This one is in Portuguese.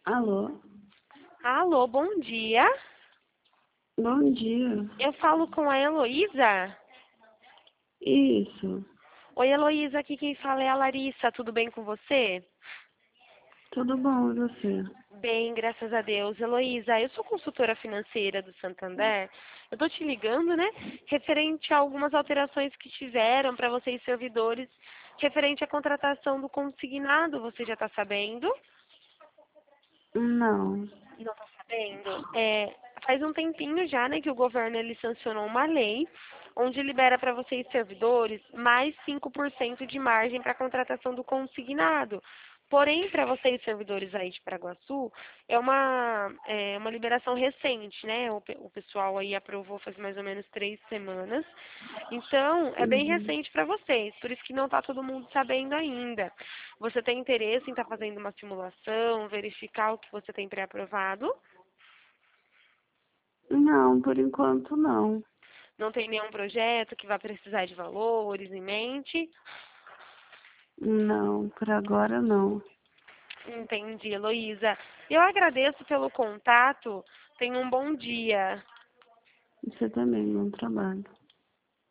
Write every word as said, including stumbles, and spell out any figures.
Alô? Alô, bom dia. Bom dia. Eu falo com a Heloísa. Isso. Oi, Heloísa, aqui quem fala é a Larissa. Tudo bem com você? Tudo bom, e você? Bem, graças a Deus. Heloísa, eu sou consultora financeira do Santander. Eu tô te ligando, né, referente a algumas alterações que tiveram para vocês servidores, referente à contratação do consignado. Você já está sabendo? Não. Não está sabendo? É, faz um tempinho já, né, que o governo ele sancionou uma lei onde libera para vocês servidores mais cinco por cento de margem para a contratação do consignado. Porém, para vocês servidores aí de Paraguaçu, é uma, é uma liberação recente, né? O, pe- o pessoal aí aprovou faz mais ou menos três semanas. Então, é bem Uhum. recente para vocês, por isso que não está todo mundo sabendo ainda. Você tem interesse em estar fazendo uma simulação, verificar o que você tem pré-aprovado? Não, por enquanto não. Não tem nenhum projeto que vai precisar de valores em mente? Não, por agora não. Entendi, Heloísa. Eu agradeço pelo contato. Tenha um bom dia. Você também, bom trabalho.